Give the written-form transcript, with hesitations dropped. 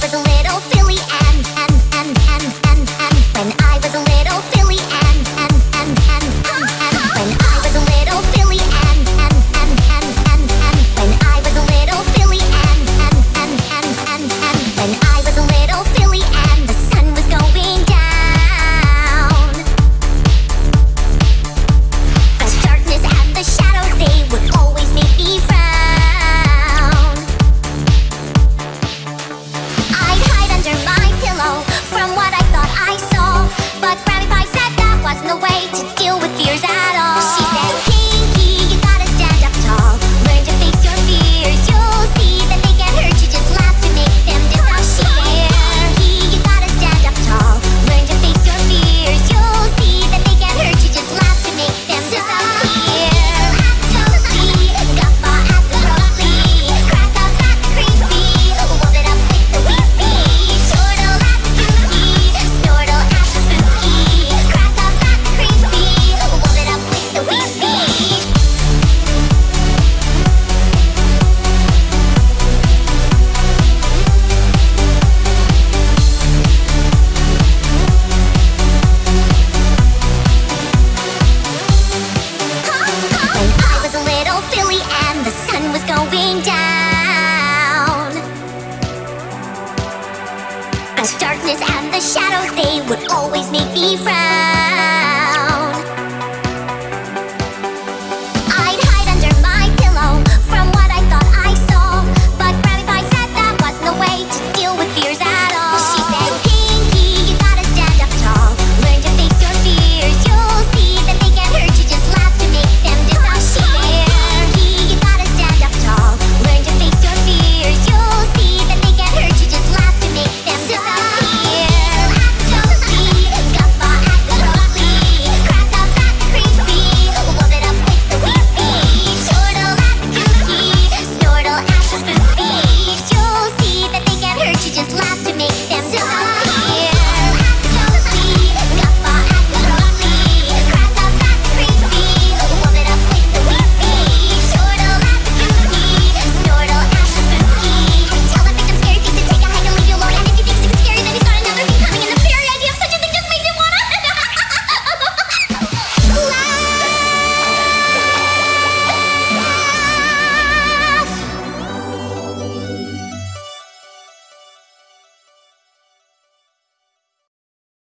was a little silly and when I was a little silly and when I was a little silly and when I was a little silly and when I was a little silly and the sun was going down. The darkness and the shadows, they would always make me frown. I'd hide under my pillow from what I thought I saw, but Grammy Pie said that wasn't the way to deal with fears at all. She said, Pinky, you gotta stand up tall, learn to face your fears. You'll see that they can't hurt you, just laugh to make them disappear. Pinky, you gotta stand up tall, learn to face your fears. You'll see that they can't hurt you, just laugh to make them disappear. Toasty, guffaw at the roastly, crack up at the creepy, whoop it up with the weepy, chortle at the kooky, snortle at the spooky, crack up at the creepy, whoop it up with the weepy. When I was a little silly and the sun was going down, the darkness and the shadows, they would always make me frown.